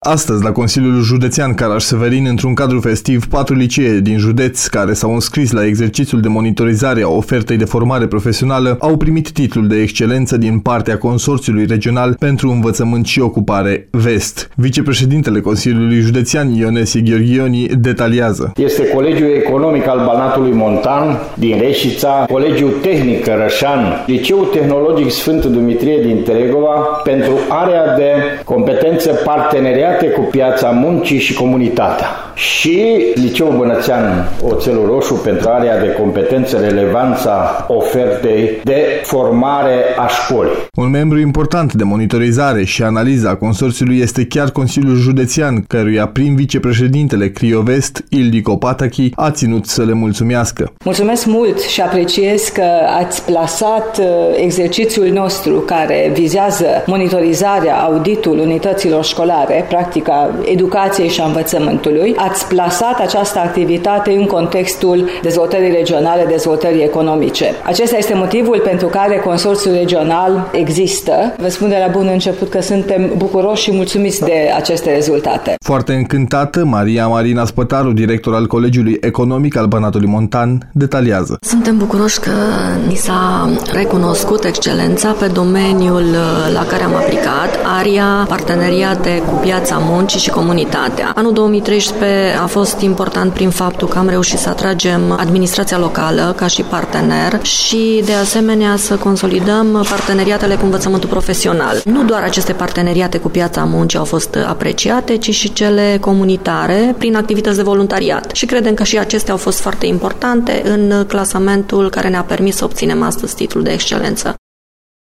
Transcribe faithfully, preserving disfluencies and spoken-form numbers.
Astăzi, la Consiliul Județean Caraș-Severin, într-un cadru festiv, patru licee din județ care s-au înscris la exercițiul de monitorizare a ofertei de formare profesională au primit titlul de excelență din partea Consorțiului Regional pentru Învățământ și Ocupare Vest. Vicepreședintele Consiliului Județean Ionesi Gheorghioni detaliază. Este Colegiul Economic al Banatului Montan din Reșița, Colegiul Tehnic Cărășan, Liceul Tehnologic Sfântul Dumitrie din Târgova pentru area de competențe parteneriate cu piața muncii și comunitatea și Liceul Bănățean Oțelul Roșu pentru area de competențe relevanța ofertei de formare a școlii. Un membru important de monitorizare și analiză a consorțiului este chiar Consiliul Județean, căruia prim vicepreședintele Criovest, Ildico Patachi, a ținut să le mulțumească. Mulțumesc mult și apreciez că ați plasat exercițiul nostru care vizează monitorizarea, auditul unităților școlare, practica educației și a învățământului. Ați plasat această activitate în contextul dezvoltării regionale, dezvoltării economice. Acesta este motivul pentru care Consorțiul Regional există. Vă spun de la bun început că suntem bucuroși și mulțumiți de aceste rezultate. Foarte încântată, Maria Marina Spătaru, director al Colegiului Economic al Banatului Montan, detaliază. Suntem bucuroși că ni s-a recunoscut excelența pe domeniul la care am aplicat, aria parteneriate cu piața muncii și comunitatea. Anul două mii treisprezece a fost important prin faptul că am reușit să atragem administrația locală ca și partener și de asemenea să consolidăm parteneriatele cu învățământul profesional. Nu doar aceste parteneriate cu piața muncii au fost apreciate, ci și cele comunitare prin activități de voluntariat. Și credem că și acestea au fost foarte importante în clasamentul care ne-a permis să obținem astăzi titlul de excelență.